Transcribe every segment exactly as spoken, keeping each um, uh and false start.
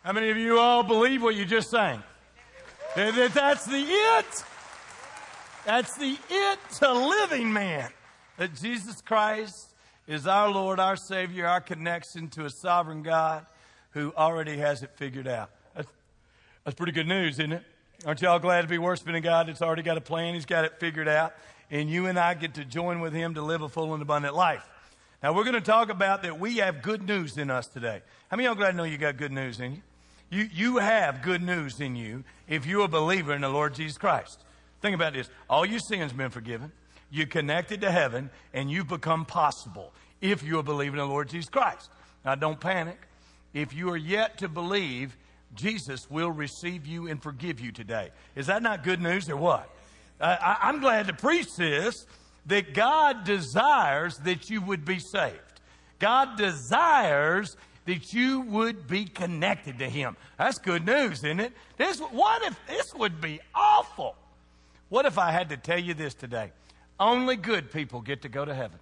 How many of you all believe what you just sang? That that's the it. That's the it to living, man. That Jesus Christ is our Lord, our Savior, our connection to a sovereign God who already has it figured out. That's, that's pretty good news, isn't it? Aren't you all glad to be worshiping a God that's already got a plan? He's got it figured out. And you and I get to join with Him to live a full and abundant life. Now, we're going to talk about that we have good news in us today. How many of y'all glad to know you got good news in you? You, you have good news in you if you're a believer in the Lord Jesus Christ. Think about this. All your sins have been forgiven. You're connected to heaven, and you've become possible if you're a believer in the Lord Jesus Christ. Now, don't panic. If you are yet to believe, Jesus will receive you and forgive you today. Is that not good news or what? Uh, I, I'm glad to preach this, that God desires that you would be saved. God desires that you would be connected to Him. That's good news, isn't it? This, what if this would be awful? What if I had to tell you this today? Only good people get to go to heaven.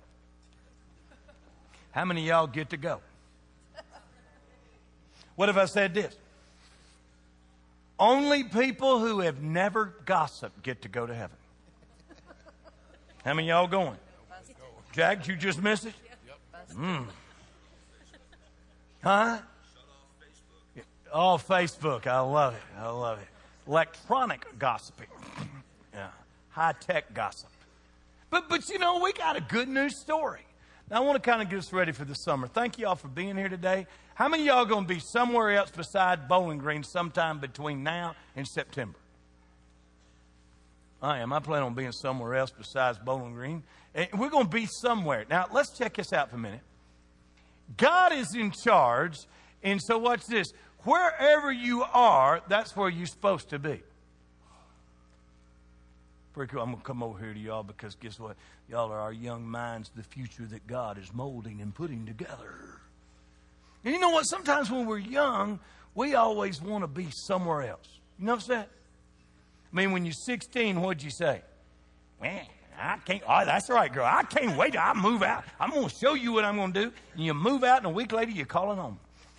How many of y'all get to go? What if I said this? Only people who have never gossiped get to go to heaven. How many of y'all going? Jack, did you just miss it? Mm. Huh? Oh, Facebook. I love it. I love it. Electronic gossiping. Yeah. High-tech gossip. But, but you know, we got a good news story. Now, I want to kind of get us ready for the summer. Thank you all for being here today. How many of y'all going to be somewhere else besides Bowling Green sometime between now and September? I am. I plan on being somewhere else besides Bowling Green. And we're going to be somewhere. Now, let's check this out for a minute. God is in charge. And so watch this. Wherever you are, that's where you're supposed to be. Pretty cool. I'm going to come over here to y'all because guess what? Y'all are our young minds, the future that God is molding and putting together. And you know what? Sometimes when we're young, we always want to be somewhere else. You notice that? I mean, when you're sixteen, what'd you say? Man, I can't. Oh, that's right, girl. I can't wait till I move out. I'm going to show you what I'm going to do. And you move out, and a week later, you're calling home.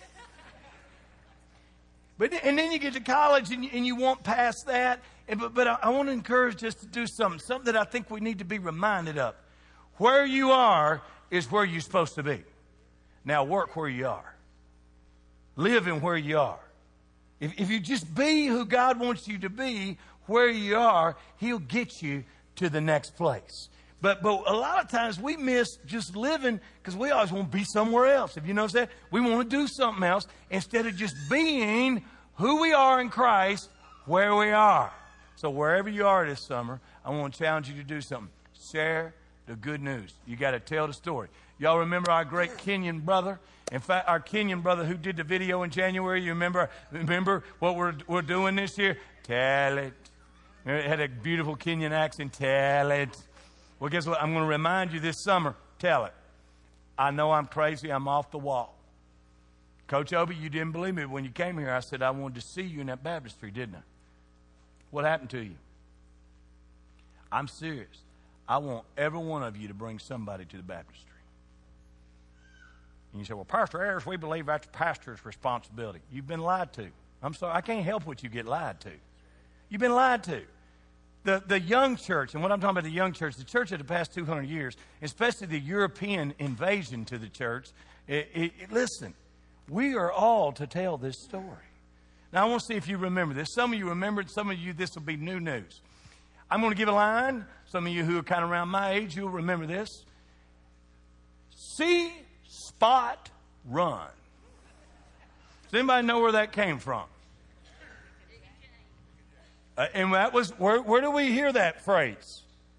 But and then you get to college, and you, and you want past that. And, but but I, I want to encourage us to do something, something that I think we need to be reminded of. Where you are is where you're supposed to be. Now work where you are. Live in where you are. If, if you just be who God wants you to be, where you are, He'll get you to the next place. But but a lot of times we miss just living because we always want to be somewhere else. If you notice that, we want to do something else instead of just being who we are in Christ, where we are. So wherever you are this summer, I want to challenge you to do something. Share the good news. You got to tell the story. Y'all remember our great Kenyan brother? In fact, our Kenyan brother who did the video in January, you remember remember what we're we're doing this year? Tell it. It had a beautiful Kenyan accent. Tell it. Well, guess what? I'm going to remind you this summer. Tell it. I know I'm crazy. I'm off the wall. Coach Obi, you didn't believe me when you came here. I said I wanted to see you in that baptistry, didn't I? What happened to you? I'm serious. I want every one of you to bring somebody to the baptistry. And you say, well, Pastor Ayers, we believe that's the pastor's responsibility. You've been lied to. I'm sorry. I can't help what you get lied to. You've been lied to. The, the young church, and what I'm talking about the young church, the church of the past two hundred years, especially the European invasion to the church, it, it, it, listen, we are all to tell this story. Now, I want to see if you remember this. Some of you remember it. Some of you, this will be new news. I'm going to give a line. Some of you who are kind of around my age, you'll remember this. See, spot, run. Does anybody know where that came from? Uh, and that was, where, where do we hear that phrase?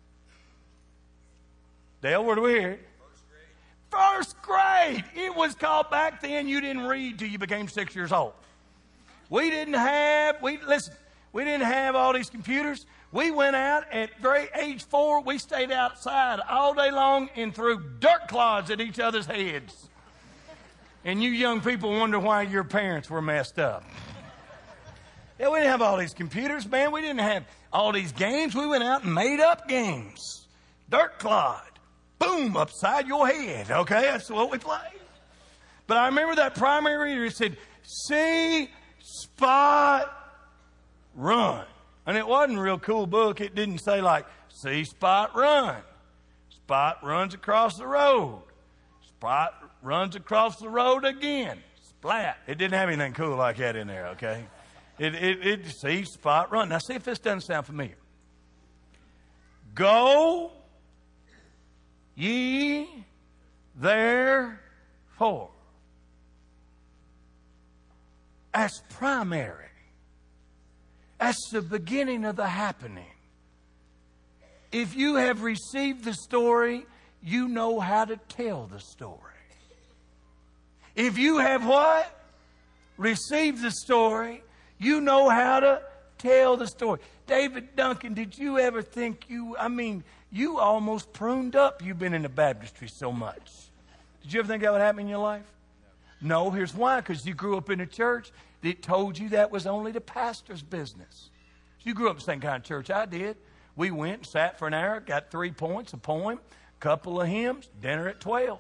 Dale, where do we hear it? First grade. First grade. It was called back then. You didn't read till you became six years old. We didn't have, we listen, we didn't have all these computers. We went out at grade age four. We stayed outside all day long and threw dirt clods at each other's heads. And you young people wonder why your parents were messed up. Yeah, we didn't have all these computers, man. We didn't have all these games. We went out and made up games. Dirt clod. Boom, upside your head. Okay, that's what we played. But I remember that primary reader said, see, Spot, run. And it wasn't a real cool book. It didn't say like, see Spot run. Spot runs across the road. Spot runs across the road again. Splat. It didn't have anything cool like that in there, okay? It, it, it, see Spot run. Now see if this doesn't sound familiar. Go ye therefore. That's primary. That's the beginning of the happening. If you have received the story, you know how to tell the story. If you have what? Received the story, you know how to tell the story. David Duncan, did you ever think you, I mean, you almost pruned up. You've been in the baptistry so much. Did you ever think that would happen in your life? No, here's why. Because you grew up in a church that told you that was only the pastor's business. You grew up in the same kind of church I did. We went and sat for an hour, got three points, a poem, couple of hymns, dinner at twelve.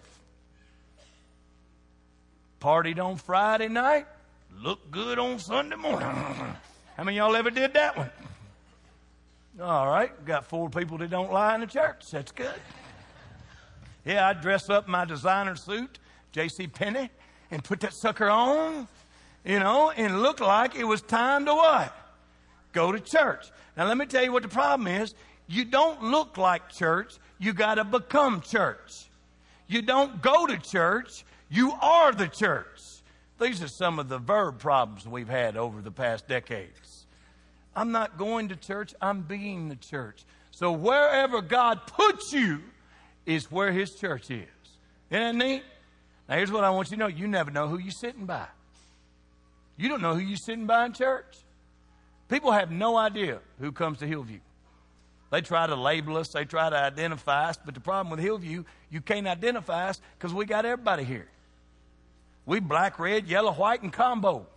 Partied on Friday night, looked good on Sunday morning. How many of y'all ever did that one? All right, got four people that don't lie in the church. That's good. Yeah, I'd dress up in my designer suit, J C Penney, and put that sucker on, you know, and look like it was time to what? Go to church. Now, let me tell you what the problem is. You don't look like church. You got to become church. You don't go to church. You are the church. These are some of the verb problems we've had over the past decades. I'm not going to church. I'm being the church. So wherever God puts you is where his church is. Isn't that neat? Now, here's what I want you to know. You never know who you're sitting by. You don't know who you're sitting by in church. People have no idea who comes to Hillview. They try to label us. They try to identify us. But the problem with Hillview, you can't identify us because we got everybody here. We black, red, yellow, white, and combo.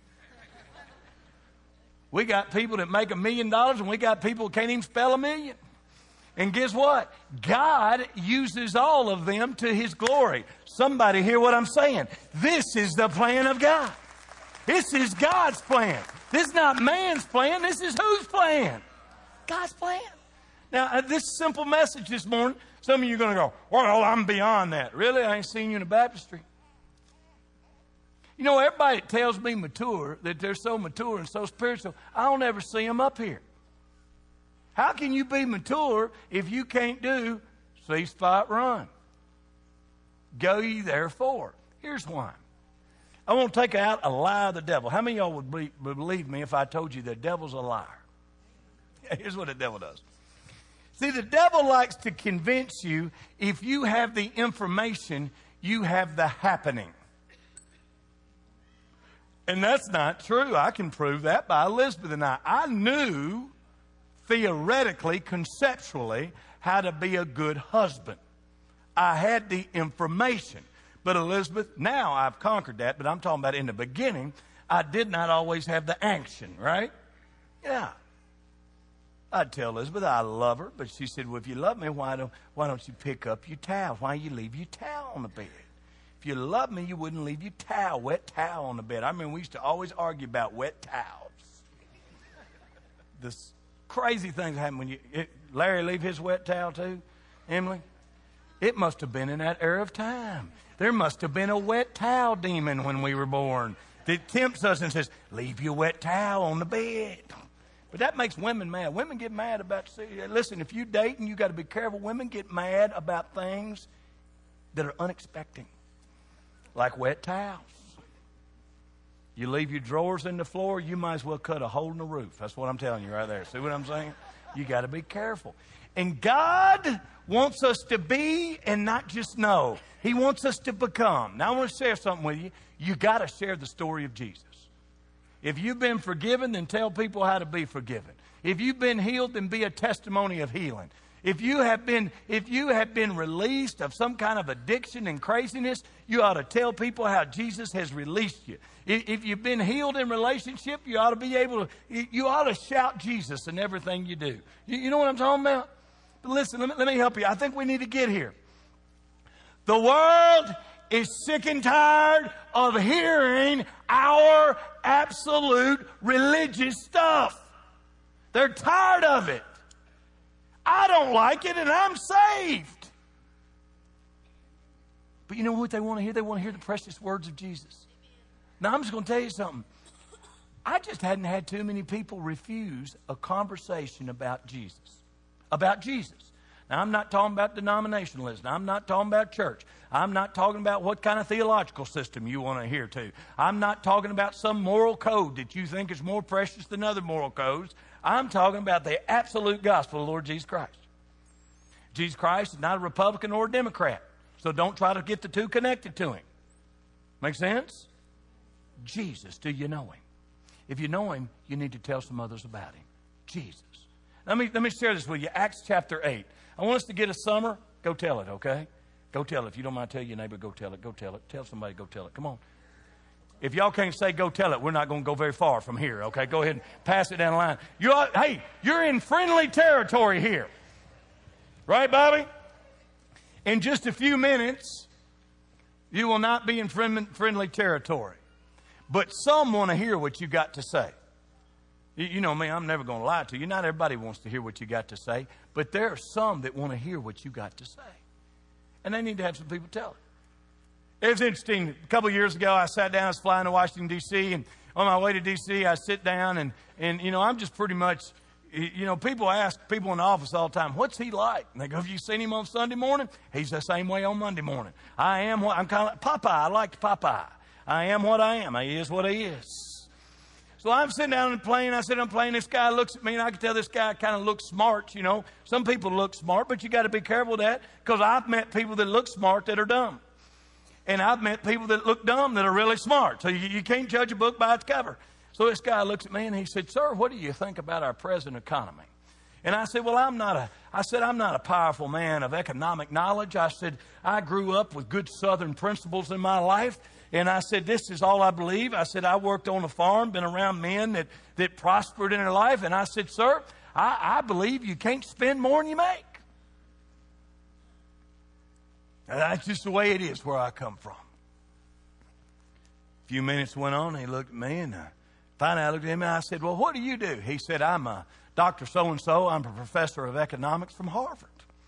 We got people that make a million dollars, and we got people that can't even spell a million. And guess what? God uses all of them to his glory. Somebody hear what I'm saying? This is the plan of God. This is God's plan. This is not man's plan. This is whose plan? God's plan. Now, uh, this simple message this morning, some of you are going to go, well, I'm beyond that. Really? I ain't seen you in a baptistry. You know, everybody that tells me mature, that they're so mature and so spiritual, I don't ever see them up here. How can you be mature if you can't do see, spot, run? Go ye therefore. Here's why. I want to take out a lie of the devil. How many of y'all would be, believe me if I told you the devil's a liar? Here's what the devil does. See, the devil likes to convince you if you have the information, you have the happening. And that's not true. I can prove that by Elizabeth and I. I knew theoretically, conceptually, how to be a good husband. I had the information. But Elizabeth, now I've conquered that, but I'm talking about in the beginning, I did not always have the action, right? Yeah. I'd tell Elizabeth I love her, but she said, well, if you love me, why don't, why don't you pick up your towel? Why you leave your towel on the bed? If you love me, you wouldn't leave your towel, wet towel on the bed. I mean, we used to always argue about wet towels. This crazy things happen when you, it, Larry leave his wet towel too, Emily? It must have been in that era of time. There must have been a wet towel demon when we were born that tempts us and says, leave your wet towel on the bed. But that makes women mad. Women get mad about, listen, if you dating, you got to be careful. Women get mad about things that are unexpected, like wet towels. You leave your drawers in the floor, you might as well cut a hole in the roof. That's what I'm telling you right there. See what I'm saying? You got to be careful. And God wants us to be and not just know. He wants us to become. Now, I want to share something with you. You got to share the story of Jesus. If you've been forgiven, then tell people how to be forgiven. If you've been healed, then be a testimony of healing. If you have been, if you have been released of some kind of addiction and craziness, you ought to tell people how Jesus has released you. If, if you've been healed in relationship, you ought to be able to, you ought to shout Jesus in everything you do. You, you know what I'm talking about? But listen, let me, let me help you. I think we need to get here. The world is sick and tired of hearing our absolute religious stuff. They're tired of it. I don't like it, and I'm saved. But you know what they want to hear? They want to hear the precious words of Jesus. Now, I'm just going to tell you something. I just hadn't had too many people refuse a conversation about Jesus. About Jesus. Now, I'm not talking about denominationalism. I'm not talking about church. I'm not talking about what kind of theological system you want to hear to. I'm not talking about some moral code that you think is more precious than other moral codes. I'm talking about the absolute gospel of the Lord Jesus Christ. Jesus Christ is not a Republican or a Democrat. So don't try to get the two connected to him. Make sense? Jesus, do you know him? If you know him, you need to tell some others about him. Jesus. Let me, let me share this with you. Acts chapter eight. I want us to get a summer. Go tell it, okay? Go tell it. If you don't mind, tell your neighbor, go tell it. Go tell it. Tell somebody, go tell it. Come on. If y'all can't say go tell it, we're not going to go very far from here, okay? Go ahead and pass it down the line. You are, hey, you're in friendly territory here. Right, Bobby? In just a few minutes, you will not be in friendly territory. But some want to hear what you got to say. You know me, I'm never going to lie to you. Not everybody wants to hear what you got to say. But there are some that want to hear what you got to say. And they need to have some people tell it. It was interesting. A couple of years ago, I sat down, I was flying to Washington, D C, and on my way to D C, I sit down, and, and you know, I'm just pretty much, you know, people ask people in the office all the time, what's he like? And they go, have you seen him on Sunday morning? He's the same way on Monday morning. I am what, I'm kind of like Popeye. I liked Popeye. I am what I am. He is what he is. So I'm sitting down in the plane. I sit on the plane. This guy looks at me, and I can tell this guy kind of looks smart, you know. Some people look smart, but you got to be careful of that, because I've met people that look smart that are dumb. And I've met people that look dumb that are really smart. So you, you can't judge a book by its cover. So this guy looks at me, and he said, sir, what do you think about our present economy? And I said, well, I'm not a, I said, I'm not a powerful man of economic knowledge. I said, I grew up with good Southern principles in my life. And I said, this is all I believe. I said, I worked on a farm, been around men that, that prospered in their life. And I said, sir, I, I believe you can't spend more than you make. And that's just the way it is where I come from. A few minutes went on, and he looked at me, and uh, finally I looked at him, and I said, well, what do you do? He said, I'm a Doctor So-and-so. I'm a professor of economics from Harvard.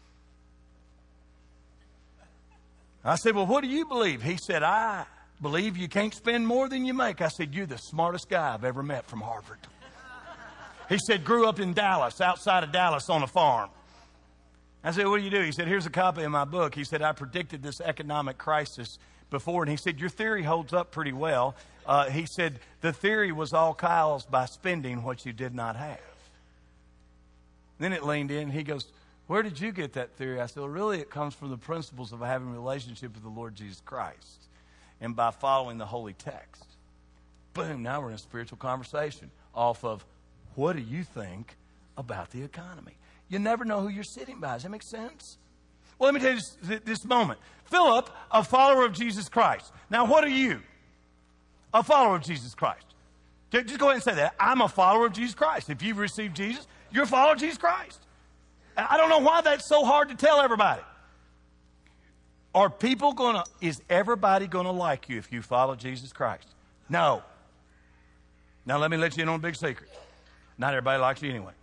I said, well, what do you believe? He said, I believe you can't spend more than you make. I said, you're the smartest guy I've ever met from Harvard. He said, grew up in Dallas, outside of Dallas on a farm. I said, what do you do? He said, here's a copy of my book. He said, I predicted this economic crisis before. And he said, your theory holds up pretty well. Uh, he said, the theory was all caused by spending what you did not have. Then it leaned in. He goes, where did you get that theory? I said, well, really, it comes from the principles of having a relationship with the Lord Jesus Christ and by following the holy text. Boom, now we're in a spiritual conversation off of, what do you think about the economy? You never know who you're sitting by. Does that make sense? Well, let me tell you this, this moment. Philip, a follower of Jesus Christ. Now, what are you? A follower of Jesus Christ. Just go ahead and say that. I'm a follower of Jesus Christ. If you've received Jesus, you're a follower of Jesus Christ. I don't know why that's so hard to tell everybody. Are people going to, is everybody going to like you if you follow Jesus Christ? No. Now, let me let you in on a big secret. Not everybody likes you anyway.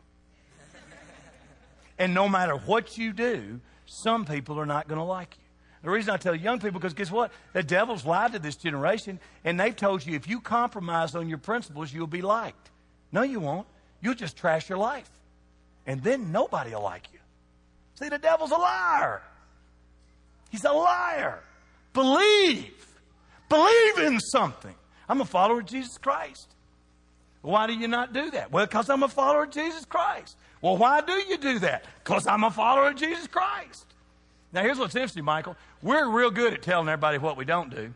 And no matter what you do, some people are not going to like you. The reason I tell young people, because guess what? The devil's lied to this generation, and they've told you if you compromise on your principles, you'll be liked. No, you won't. You'll just trash your life. And then nobody will like you. See, the devil's a liar. He's a liar. Believe. Believe in something. I'm a follower of Jesus Christ. Why do you not do that? Well, because I'm a follower of Jesus Christ. Well, why do you do that? Because I'm a follower of Jesus Christ. Now, here's what's interesting, Michael. We're real good at telling everybody what we don't do.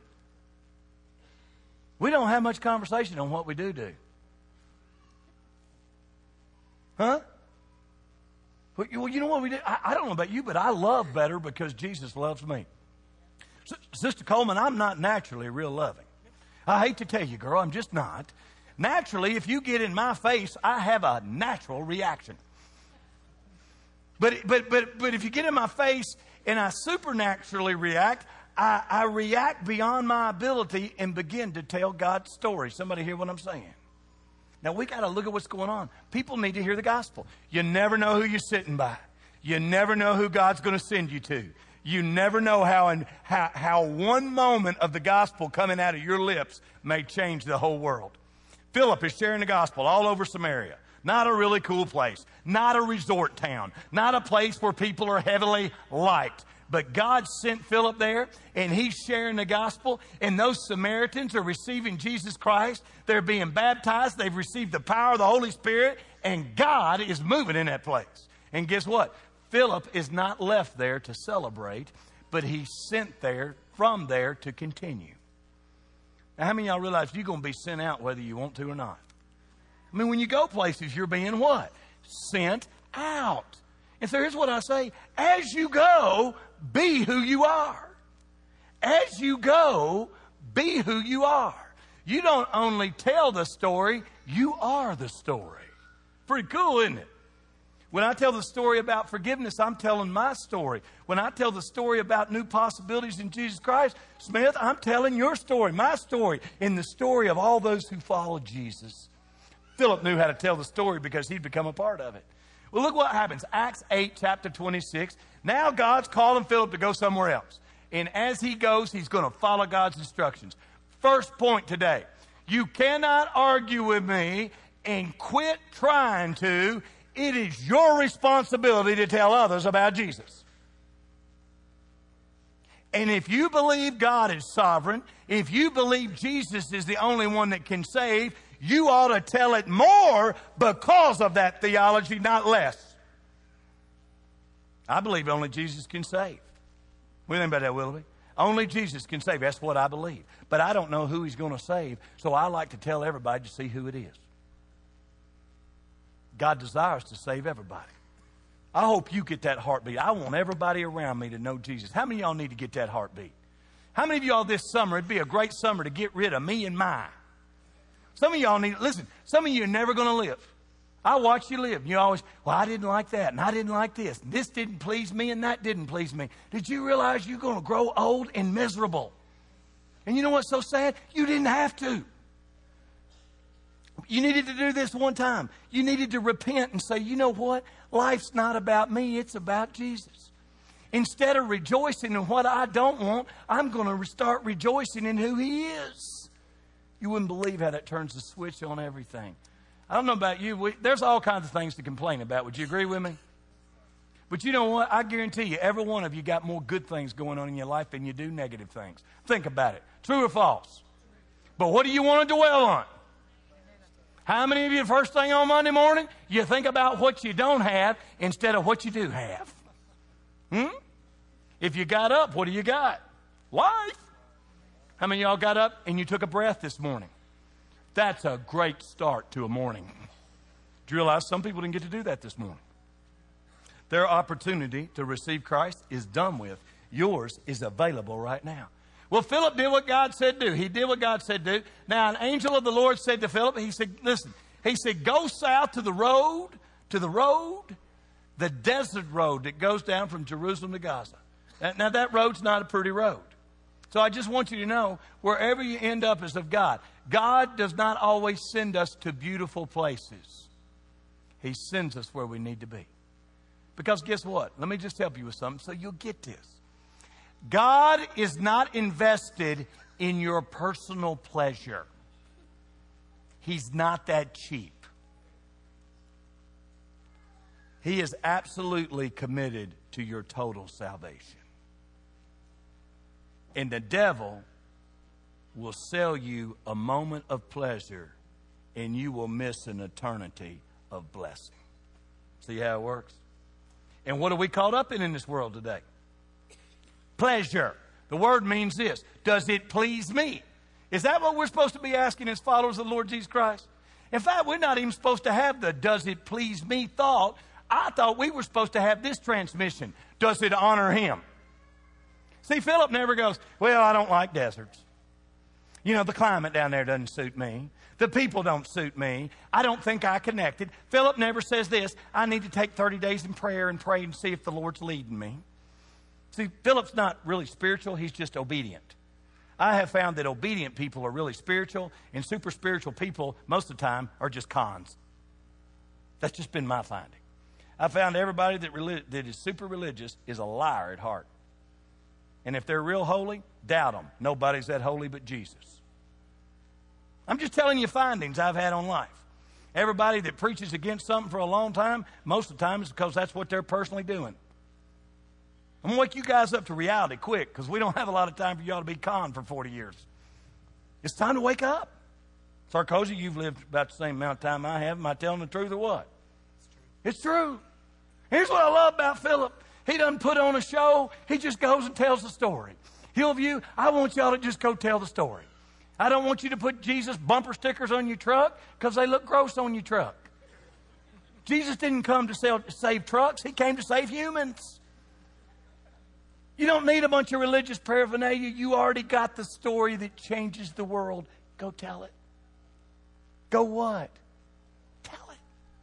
We don't have much conversation on what we do do. Huh? Well, you know what we do? I, I don't know about you, but I love better because Jesus loves me. S- Sister Coleman, I'm not naturally real loving. I hate to tell you, girl, I'm just not. Naturally, if you get in my face, I have a natural reaction. But, but, but, but if you get in my face and I supernaturally react, I, I react beyond my ability and begin to tell God's story. Somebody hear what I'm saying? Now, we got to look at what's going on. People need to hear the gospel. You never know who you're sitting by. You never know who God's going to send you to. You never know how, and how, how one moment of the gospel coming out of your lips may change the whole world. Philip is sharing the gospel all over Samaria. Not a really cool place. Not a resort town. Not a place where people are heavily liked. But God sent Philip there, and he's sharing the gospel, and those Samaritans are receiving Jesus Christ. They're being baptized. They've received the power of the Holy Spirit, and God is moving in that place. And guess what? Philip is not left there to celebrate, but he's sent there from there to continue. Now, how many of y'all realize you're going to be sent out whether you want to or not? I mean, when you go places, you're being what? Sent out. And so here's what I say. As you go, be who you are. As you go, be who you are. You don't only tell the story, you are the story. Pretty cool, isn't it? When I tell the story about forgiveness, I'm telling my story. When I tell the story about new possibilities in Jesus Christ, Smith, I'm telling your story, my story, and the story of all those who follow Jesus. Philip knew how to tell the story because he'd become a part of it. Well, look what happens. Acts eight, chapter twenty-six. Now God's calling Philip to go somewhere else. And as he goes, he's going to follow God's instructions. First point today. You cannot argue with me and quit trying to. It is your responsibility to tell others about Jesus. And if you believe God is sovereign, if you believe Jesus is the only one that can save, you ought to tell it more because of that theology, not less. I believe only Jesus can save. What do you think about that, Willoughby? Only Jesus can save. That's what I believe. But I don't know who he's going to save, so I like to tell everybody to see who it is. God desires to save everybody. I hope you get that heartbeat. I want everybody around me to know Jesus. How many of y'all need to get that heartbeat? How many of y'all this summer, it'd be a great summer to get rid of me and my. Some of y'all need, listen, some of you are never going to live. I watch you live. You always, well, I didn't like that, and I didn't like this. And this didn't please me, and that didn't please me. Did you realize you're going to grow old and miserable? And you know what's so sad? You didn't have to. You needed to do this one time. You needed to repent and say, you know what? Life's not about me. It's about Jesus. Instead of rejoicing in what I don't want, I'm going to start rejoicing in who he is. You wouldn't believe how that turns the switch on everything. I don't know about you. We, there's all kinds of things to complain about. Would you agree with me? But you know what? I guarantee you, every one of you got more good things going on in your life than you do negative things. Think about it. True or false? But what do you want to dwell on? How many of you, first thing on Monday morning, you think about what you don't have instead of what you do have? Hmm? If you got up, what do you got? Life. How many of y'all got up and you took a breath this morning? That's a great start to a morning. Do you realize some people didn't get to do that this morning? Their opportunity to receive Christ is done with. Yours is available right now. Well, Philip did what God said do. He did what God said do. Now, an angel of the Lord said to Philip, he said, listen, he said, go south to the road, to the road, the desert road that goes down from Jerusalem to Gaza. Now, that road's not a pretty road. So I just want you to know, wherever you end up is of God. God does not always send us to beautiful places. He sends us where we need to be. Because guess what? Let me just help you with something so you'll get this. God is not invested in your personal pleasure. He's not that cheap. He is absolutely committed to your total salvation. And the devil will sell you a moment of pleasure, and you will miss an eternity of blessing. See how it works? And what are we caught up in in this world today? Pleasure. The word means this. Does it please me? Is that what we're supposed to be asking as followers of the Lord Jesus Christ? In fact, we're not even supposed to have the does it please me thought. I thought we were supposed to have this transmission. Does it honor him? See, Philip never goes, well, I don't like deserts. You know, the climate down there doesn't suit me. The people don't suit me. I don't think I connected. Philip never says this. I need to take thirty days in prayer and pray and see if the Lord's leading me. See, Philip's not really spiritual. He's just obedient. I have found that obedient people are really spiritual, and super spiritual people, most of the time, are just cons. That's just been my finding. I found everybody that, relig- that is super religious is a liar at heart. And if they're real holy, doubt them. Nobody's that holy but Jesus. I'm just telling you findings I've had on life. Everybody that preaches against something for a long time, most of the time it's because that's what they're personally doing. I'm going to wake you guys up to reality quick, because we don't have a lot of time for y'all to be con for forty years. It's time to wake up. Sarkozy, you've lived about the same amount of time I have. Am I telling the truth or what? It's true. It's true. Here's what I love about Philip. He doesn't put on a show. He just goes and tells the story. Hillview, I want y'all to just go tell the story. I don't want you to put Jesus bumper stickers on your truck because they look gross on your truck. Jesus didn't come to sell, save trucks. He came to save humans. You don't need a bunch of religious paraphernalia. You already got the story that changes the world. Go tell it. Go what? Tell it.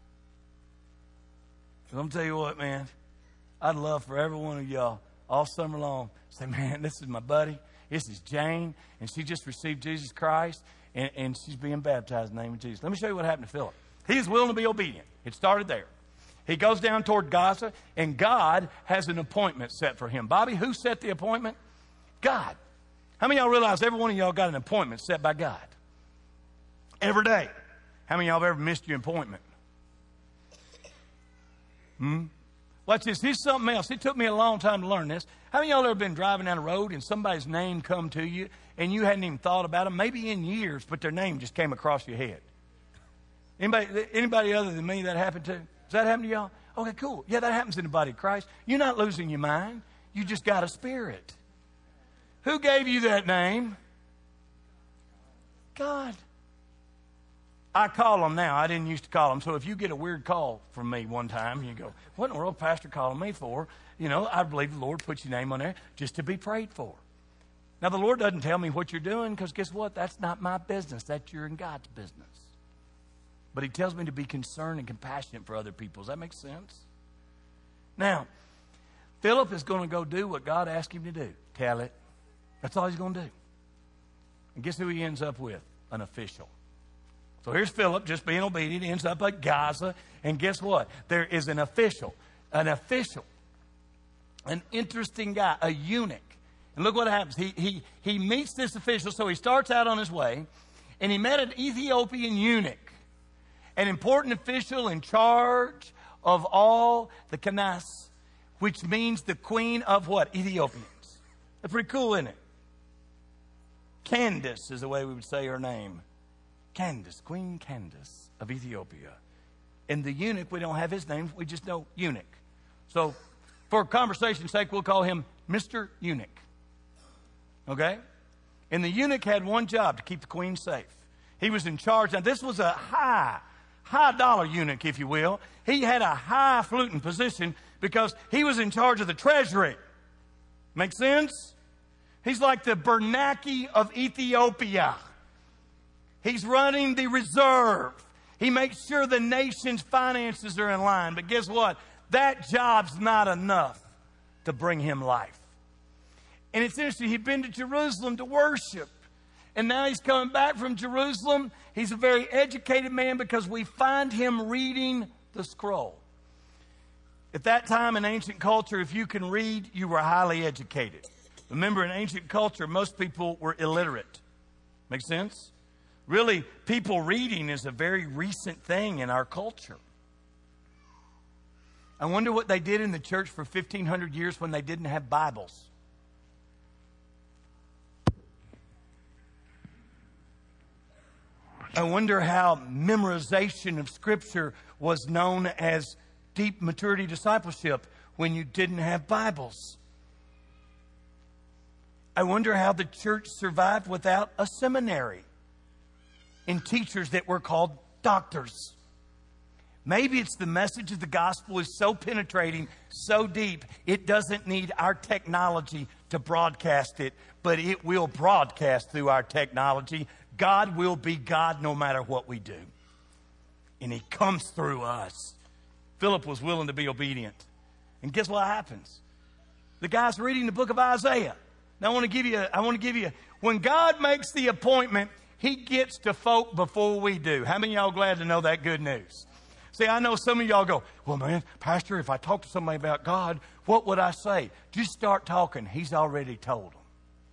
I'm going to tell you what, man. I'd love for every one of y'all all summer long say, man, this is my buddy. This is Jane, and she just received Jesus Christ, and, and she's being baptized in the name of Jesus. Let me show you what happened to Philip. He is willing to be obedient. It started there. He goes down toward Gaza, and God has an appointment set for him. Bobby, who set the appointment? God. How many of y'all realize every one of y'all got an appointment set by God? Every day. How many of y'all have ever missed your appointment? Hmm? Watch this. Here's something else. It took me a long time to learn this. How many of y'all ever been driving down the road and somebody's name come to you and you hadn't even thought about them, maybe in years, but their name just came across your head? Anybody, anybody other than me that happened to? Does that happen to y'all? Okay, cool. Yeah, that happens in the body of Christ. You're not losing your mind. You just got a spirit. Who gave you that name? God. I call them now. I didn't used to call them. So if you get a weird call from me one time, you go, what in the world Pastor calling me for? You know, I believe the Lord puts your name on there just to be prayed for. Now, the Lord doesn't tell me what you're doing, because guess what? That's not my business. That's your and God's business. But he tells me to be concerned and compassionate for other people. Does that make sense? Now, Philip is going to go do what God asked him to do. Tell it. That's all he's going to do. And guess who he ends up with? An official. So here's Philip just being obedient. He ends up at Gaza. And guess what? There is an official. An official. An interesting guy. A eunuch. And look what happens. He, he, he meets this official. So he starts out on his way. And he met an Ethiopian eunuch. An important official in charge of all the Candace, which means the queen of what? Ethiopians. That's pretty cool, isn't it? Candace is the way we would say her name. Candace, Queen Candace of Ethiopia. And the eunuch, we don't have his name. We just know eunuch. So for conversation's sake, we'll call him Mister Eunuch. Okay? And the eunuch had one job, to keep the queen safe. He was in charge. Now, this was a high, high dollar eunuch, if you will. He had a high-fluting position because he was in charge of the treasury. Make sense? He's like the Bernanke of Ethiopia. He's running the reserve. He makes sure the nation's finances are in line. But guess what? That job's not enough to bring him life. And it's interesting. He'd been to Jerusalem to worship. And now he's coming back from Jerusalem. He's a very educated man because we find him reading the scroll. At that time in ancient culture, if you can read, you were highly educated. Remember, in ancient culture, most people were illiterate. Make sense? Really, people reading is a very recent thing in our culture. I wonder what they did in the church for fifteen hundred years when they didn't have Bibles. I wonder how memorization of Scripture was known as deep maturity discipleship when you didn't have Bibles. I wonder how the church survived without a seminary and teachers that were called doctors. Maybe it's the message of the gospel is so penetrating, so deep, it doesn't need our technology to broadcast it, but it will broadcast through our technology. God will be God no matter what we do. And he comes through us. Philip was willing to be obedient. And guess what happens? The guy's reading the book of Isaiah. Now I want to give you, a, I want to give you, a, when God makes the appointment, He gets to folk before we do. How many of y'all glad to know that good news? See, I know some of y'all go, well, man, Pastor, if I talk to somebody about God, what would I say? Just start talking. He's already told them.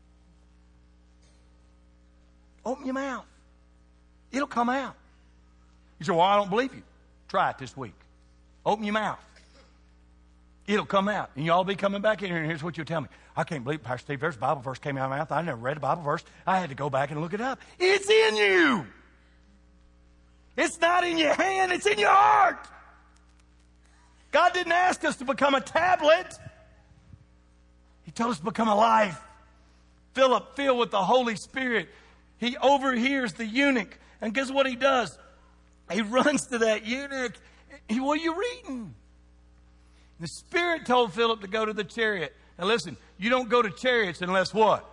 Open your mouth. It'll come out. You say, well, I don't believe you. Try it this week. Open your mouth. It'll come out. And you'll all be coming back in here, and here's what you'll tell me. I can't believe, Pastor Steve, there's a Bible verse came out of my mouth. I never read a Bible verse. I had to go back and look it up. It's in you. It's not in your hand. It's in your heart. God didn't ask us to become a tablet. He told us to become a life. Philip, filled with the Holy Spirit, he overhears the eunuch. And guess what he does? He runs to that eunuch. He, what are you reading? The Spirit told Philip to go to the chariot. Now listen, you don't go to chariots unless what?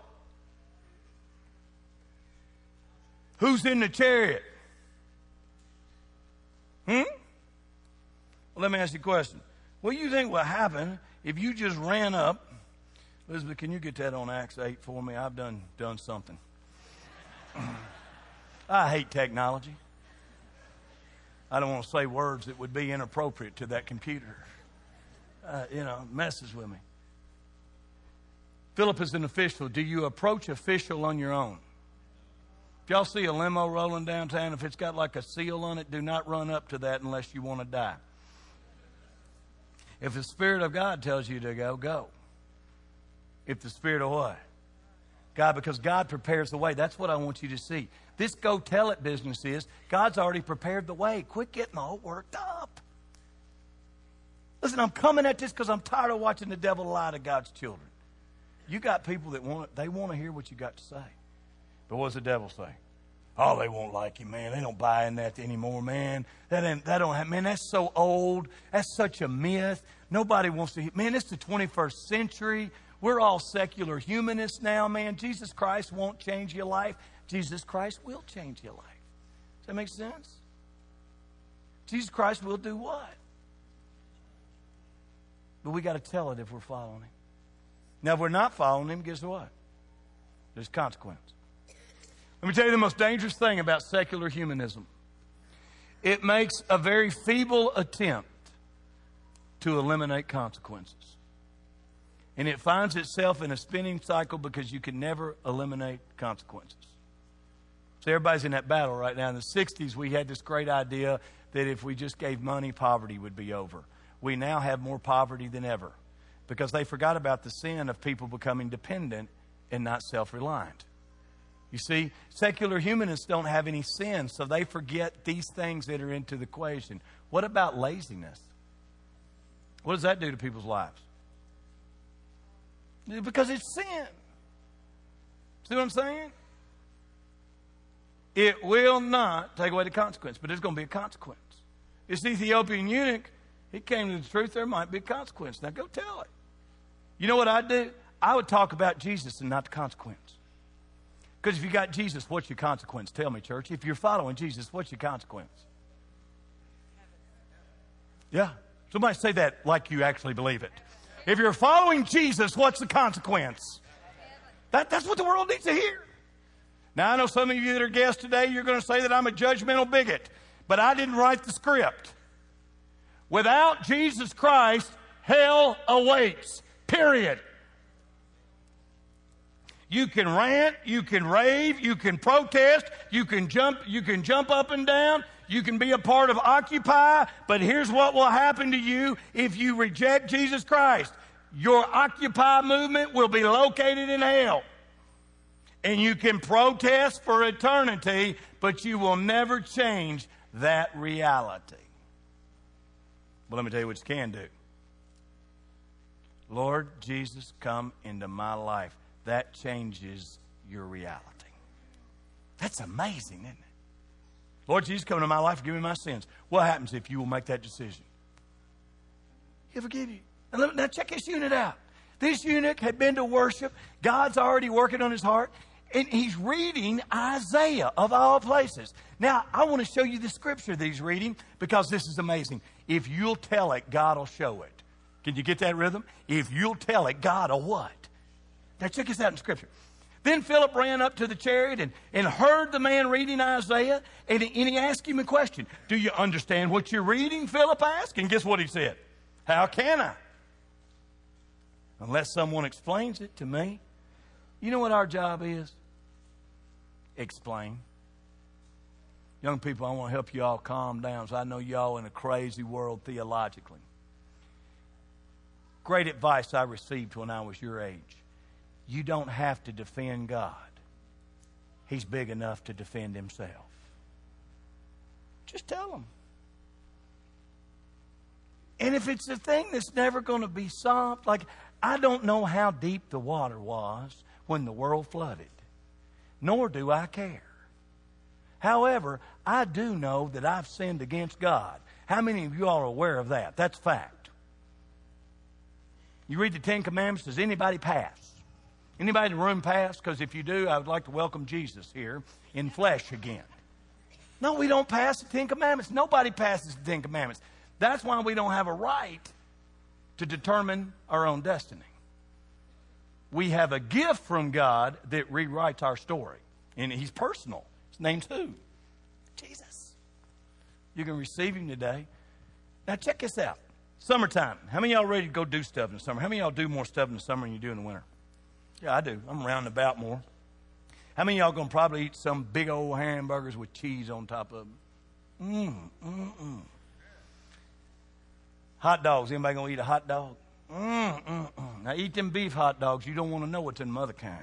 Who's in the chariot? Hmm? Well, let me ask you a question. What do you think will happen if you just ran up? Elizabeth, can you get that on Acts eight for me? I've done done something. I hate technology. I don't want to say words that would be inappropriate to that computer. Uh, you know, messes with me. Philip is an official. Do you approach official on your own? If y'all see a limo rolling downtown, if it's got like a seal on it, do not run up to that unless you want to die. If the Spirit of God tells you to go, go. If the Spirit of what? God, because God prepares the way. That's what I want you to see. This go tell it business is, God's already prepared the way. Quit getting all worked up. Listen, I'm coming at this because I'm tired of watching the devil lie to God's children. You got people that want, they want to hear what you got to say. But what does the devil say? Oh, they won't like you, man. They don't buy in that anymore, man. That ain't, that don't have, man, that's so old. That's such a myth. Nobody wants to hear. Man, it's the twenty-first century. We're all secular humanists now, man. Jesus Christ won't change your life. Jesus Christ will change your life. Does that make sense? Jesus Christ will do what? But we got to tell it if we're following Him. Now, if we're not following Him, guess what? There's consequence. Let me tell you the most dangerous thing about secular humanism. It makes a very feeble attempt to eliminate consequences. And it finds itself in a spinning cycle because you can never eliminate consequences. So everybody's in that battle right now. In the sixties, we had this great idea that if we just gave money, poverty would be over. We now have more poverty than ever because they forgot about the sin of people becoming dependent and not self-reliant. You see, secular humanists don't have any sin, so they forget these things that are into the equation. What about laziness? What does that do to people's lives? Because it's sin. See what I'm saying? It will not take away the consequence, but there's going to be a consequence. This Ethiopian eunuch, he came to the truth, there might be a consequence. Now go tell it. You know what I'd do? I would talk about Jesus and not the consequence. Because if you got Jesus, what's your consequence? Tell me, church. If you're following Jesus, what's your consequence? Yeah. Somebody say that like you actually believe it. If you're following Jesus, what's the consequence? That, that's what the world needs to hear. Now, I know some of you that are guests today, you're going to say that I'm a judgmental bigot. But I didn't write the script. Without Jesus Christ, hell awaits. Period. You can rant, you can rave, you can protest, you can jump, you can jump up and down, you can be a part of Occupy, but here's what will happen to you if you reject Jesus Christ. Your Occupy movement will be located in hell. And you can protest for eternity, but you will never change that reality. But let me tell you what you can do. Lord Jesus, come into my life. That changes your reality. That's amazing, isn't it? Lord Jesus, come into my life and give me my sins. What happens if you will make that decision? He'll forgive you. Now, now check this eunuch out. This eunuch had been to worship. God's already working on his heart. And he's reading Isaiah, of all places. Now, I want to show you the scripture that he's reading because this is amazing. If you'll tell it, God will show it. Can you get that rhythm? If you'll tell it, God or what? Now check this out in Scripture. Then Philip ran up to the chariot and, and heard the man reading Isaiah, and, and he asked him a question. Do you understand what you're reading? Philip asked. And guess what he said? How can I? Unless someone explains it to me. You know what our job is? Explain. Young people, I want to help you all calm down. So I know y'all in a crazy world theologically. Great advice I received when I was your age. You don't have to defend God. He's big enough to defend himself. Just tell him. And if it's a thing that's never going to be solved, like I don't know how deep the water was when the world flooded, nor do I care. However, I do know that I've sinned against God. How many of you all are aware of that? That's fact. You read the Ten Commandments, does anybody pass? Anybody in the room pass? Because if you do, I would like to welcome Jesus here in flesh again. No, we don't pass the Ten Commandments. Nobody passes the Ten Commandments. That's why we don't have a right to determine our own destiny. We have a gift from God that rewrites our story. And he's personal. His name's who? Jesus. You can receive him today. Now check this out. Summertime. How many of y'all ready to go do stuff in the summer? How many of y'all do more stuff in the summer than you do in the winter? Yeah, I do. I'm round about more. How many of y'all going to probably eat some big old hamburgers with cheese on top of them? Mmm, mm, mm. Hot dogs. Anybody going to eat a hot dog? Mm, mm, mm. Now, eat them beef hot dogs. You don't want to know what's in the other kind.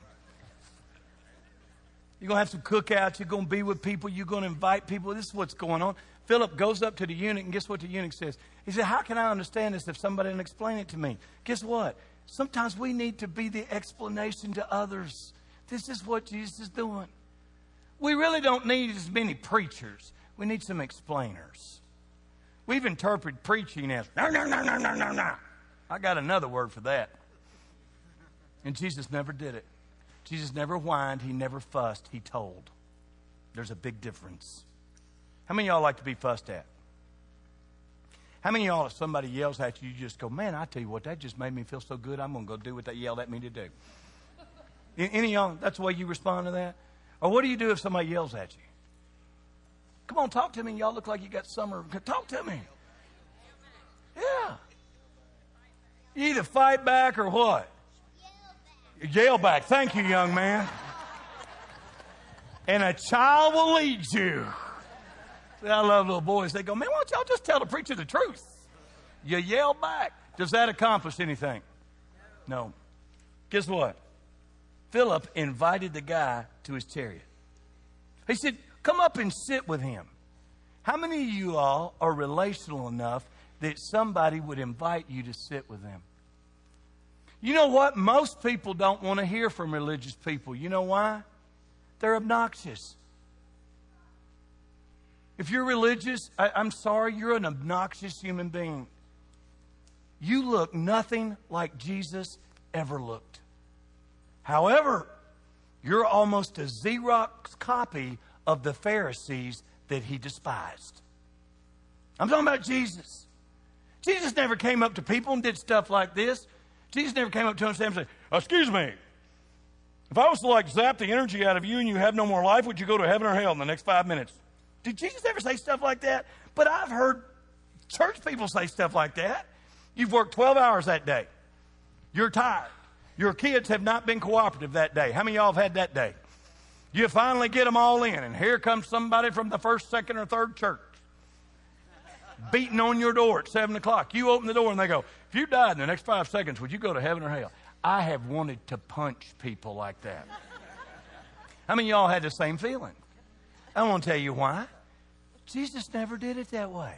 You're going to have some cookouts. You're going to be with people. You're going to invite people. This is what's going on. Philip goes up to the eunuch, and guess what the eunuch says? He said, how can I understand this if somebody didn't explain it to me? Guess what? Sometimes we need to be the explanation to others. This is what Jesus is doing. We really don't need as many preachers. We need some explainers. We've interpreted preaching as, no, no, no, no, no, no, no. I got another word for that. And Jesus never did it. Jesus never whined. He never fussed. He told. There's a big difference. How many of y'all like to be fussed at? How many of y'all, if somebody yells at you, you just go, man, I tell you what, that just made me feel so good. I'm going to go do what they yelled at me to do. Any of y'all, that's the way you respond to that? Or what do you do if somebody yells at you? Come on, talk to me. Y'all look like you got summer. Talk to me. Yeah. You either fight back or what? Yell back. Yell back. Thank you, young man. And a child will lead you. I love little boys. They go, man, why don't y'all just tell the preacher the truth? You yell back. Does that accomplish anything? No. Guess what? Philip invited the guy to his chariot. He said, come up and sit with him. How many of you all are relational enough that somebody would invite you to sit with them? You know what? Most people don't want to hear from religious people. You know why? They're obnoxious. If you're religious, I, I'm sorry, you're an obnoxious human being. You look nothing like Jesus ever looked. However, you're almost a Xerox copy of the Pharisees that he despised. I'm talking about Jesus. Jesus never came up to people and did stuff like this. Jesus never came up to them and said, excuse me, if I was to like zap the energy out of you and you have no more life, would you go to heaven or hell in the next five minutes? Did Jesus ever say stuff like that? But I've heard church people say stuff like that. You've worked twelve hours that day. You're tired. Your kids have not been cooperative that day. How many of y'all have had that day? You finally get them all in, and here comes somebody from the first, second, or third church beating on your door at seven o'clock. You open the door, and they go, if you died in the next five seconds, would you go to heaven or hell? I have wanted to punch people like that. How many of y'all had the same feeling? I want to tell you why. Jesus never did it that way.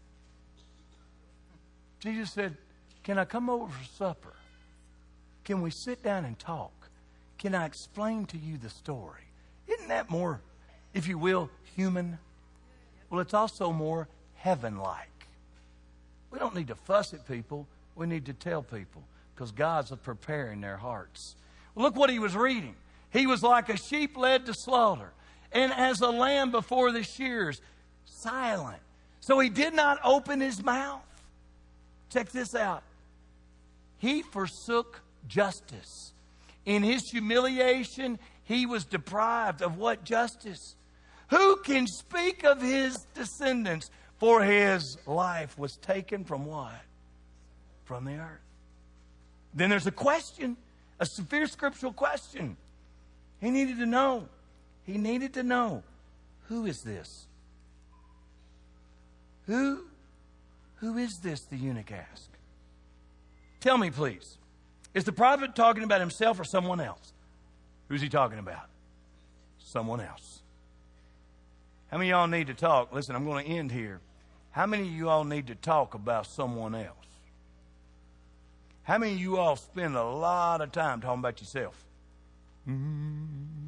Jesus said, can I come over for supper? Can we sit down and talk? Can I explain to you the story? Isn't that more, if you will, human? Well, it's also more heaven-like. We don't need to fuss at people. We need to tell people because God's preparing their hearts. Well, look what he was reading. He was like a sheep led to slaughter, and as a lamb before the shears, silent. So he did not open his mouth. Check this out. He forsook justice. In his humiliation, he was deprived of what? Justice. Who can speak of his descendants? For his life was taken from what? From the earth. Then there's a question, a severe scriptural question. He needed to know. He needed to know, who is this? Who, who is this, the eunuch asked. Tell me, please. Is the prophet talking about himself or someone else? Who's he talking about? Someone else. How many of y'all need to talk? Listen, I'm going to end here. How many of you all need to talk about someone else? How many of you all spend a lot of time talking about yourself? Mm-hmm.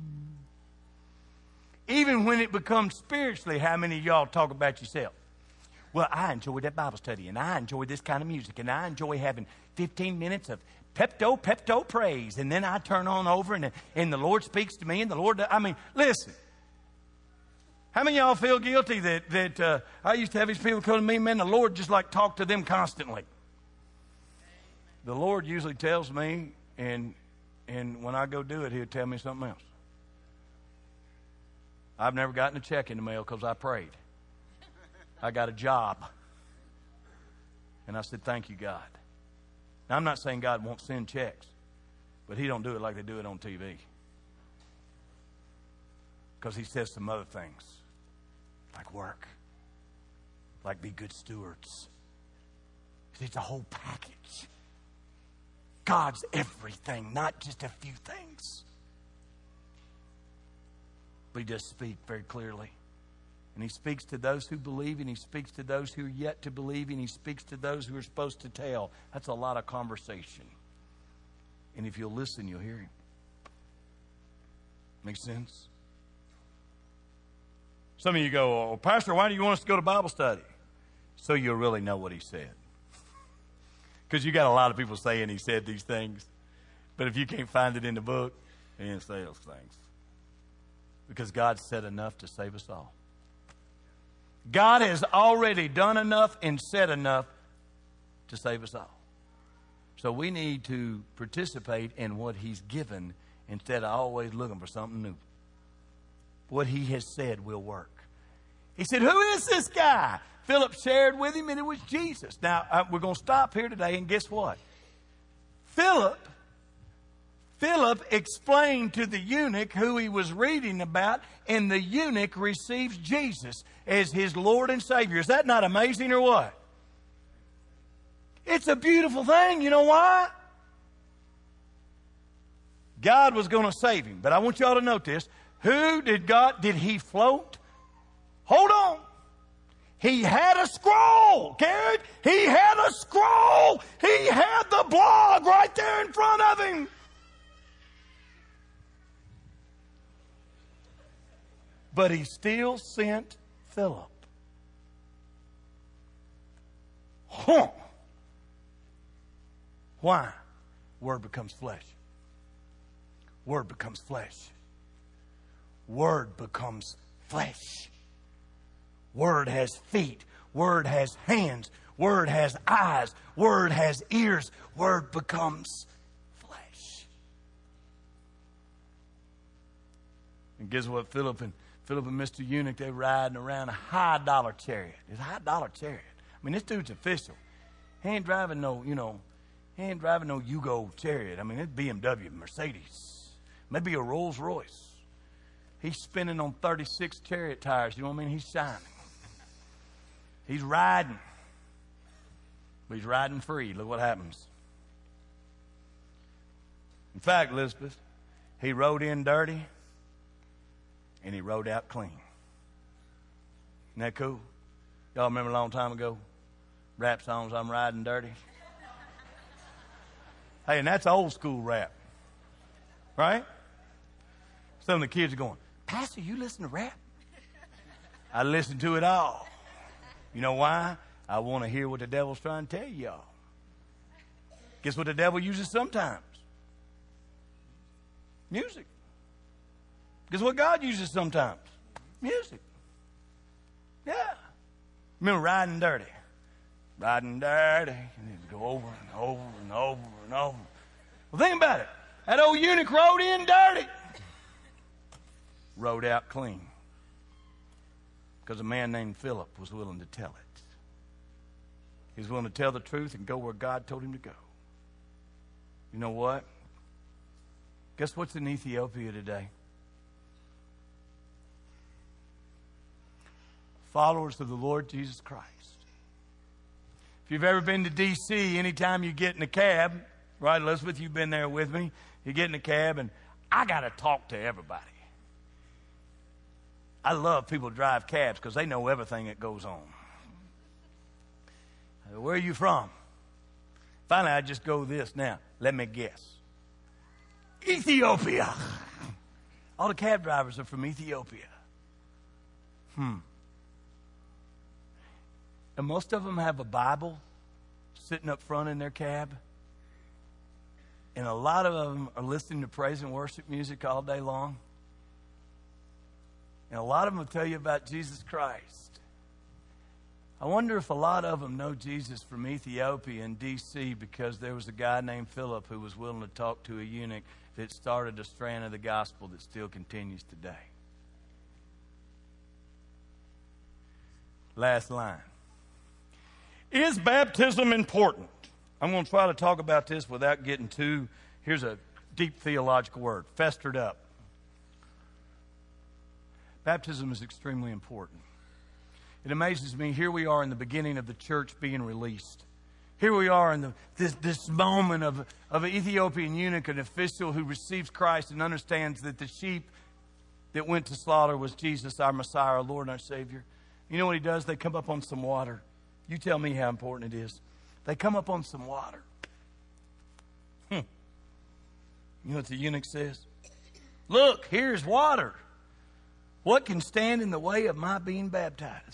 Even when it becomes spiritually, how many of y'all talk about yourself? Well, I enjoy that Bible study, and I enjoy this kind of music, and I enjoy having fifteen minutes of Pepto, Pepto praise, and then I turn on over, and, and the Lord speaks to me, and the Lord, I mean, listen. How many of y'all feel guilty that, that uh, I used to have these people come to me, man, the Lord just like talk to them constantly. The Lord usually tells me, and and when I go do it, he'll tell me something else. I've never gotten a check in the mail because I prayed. I got a job. And I said, thank you, God. Now, I'm not saying God won't send checks, but he don't do it like they do it on T V. Because he says some other things, like work, like be good stewards. It's a whole package. God's everything, not just a few things. But he does speak very clearly. And he speaks to those who believe, and he speaks to those who are yet to believe, and he speaks to those who are supposed to tell. That's a lot of conversation. And if you'll listen, you'll hear him. Make sense? Some of you go, oh, Pastor, why do you want us to go to Bible study? So you'll really know what he said. Because you got a lot of people saying he said these things. But if you can't find it in the book, he didn't say those things. Because God said enough to save us all. God has already done enough and said enough to save us all. So we need to participate in what he's given instead of always looking for something new. What he has said will work. He said, who is this guy? Philip shared with him, and it was Jesus. Now, uh, we're going to stop here today, and guess what? Philip, Philip explained to the eunuch who he was reading about, and the eunuch receives Jesus as his Lord and Savior. Is that not amazing or what? It's a beautiful thing. You know why? God was going to save him. But I want y'all to note this. Who did God, did he float? Hold on. He had a scroll, Garrett. He had a scroll. He had the blog right there in front of him. But he still sent Philip. Huh. Why? Word becomes flesh. Word becomes flesh. Word becomes flesh. Word has feet. Word has hands. Word has eyes. Word has ears. Word becomes flesh. And guess what? Philip and Philip and Mister Eunuch, they're riding around a high dollar chariot. It's a high dollar chariot. I mean, this dude's official. He ain't driving no, you know, he ain't driving no Yugo chariot. I mean, it's B M W, Mercedes, maybe a Rolls Royce. He's spinning on thirty-six chariot tires. You know what I mean? He's shining. He's riding. But he's riding free. Look what happens. In fact, Elizabeth, he rode in dirty and he rode out clean. Isn't that cool? Y'all remember a long time ago? Rap songs, I'm riding dirty. Hey, and that's old school rap. Right? Some of the kids are going, Pastor, you listen to rap? I listen to it all. You know why? I want to hear what the devil's trying to tell y'all. Guess what the devil uses sometimes? Music. Guess what God uses sometimes? Music. Yeah. Remember riding dirty. riding dirty. And it'd go over and over and over and over. Well, think about it. That old eunuch rode in dirty. Rode out clean. Because a man named Philip was willing to tell it. He was willing to tell the truth and go where God told him to go. You know what? Guess what's in Ethiopia today? Followers of the Lord Jesus Christ. If you've ever been to D C, anytime you get in a cab, right, Elizabeth, you've been there with me, you get in a cab and I got to talk to everybody. I love people who drive cabs because they know everything that goes on. Where are you from? Finally, I just go this now. Let me guess. Ethiopia. All the cab drivers are from Ethiopia. Hmm. And most of them have a Bible sitting up front in their cab. And a lot of them are listening to praise and worship music all day long. And a lot of them will tell you about Jesus Christ. I wonder if a lot of them know Jesus from Ethiopia and D C because there was a guy named Philip who was willing to talk to a eunuch that started a strand of the gospel that still continues today. Last line. Is baptism important? I'm going to try to talk about this without getting too, here's a deep theological word, festered up. Baptism is extremely important. It amazes me, here we are in the beginning of the church being released. Here we are in the, this, this moment of, of an Ethiopian eunuch, an official who receives Christ and understands that the sheep that went to slaughter was Jesus, our Messiah, our Lord and our Savior. You know what he does? They come up on some water. You tell me how important it is. They come up on some water. Hmm. You know what the eunuch says? Look, here's water. What can stand in the way of my being baptized?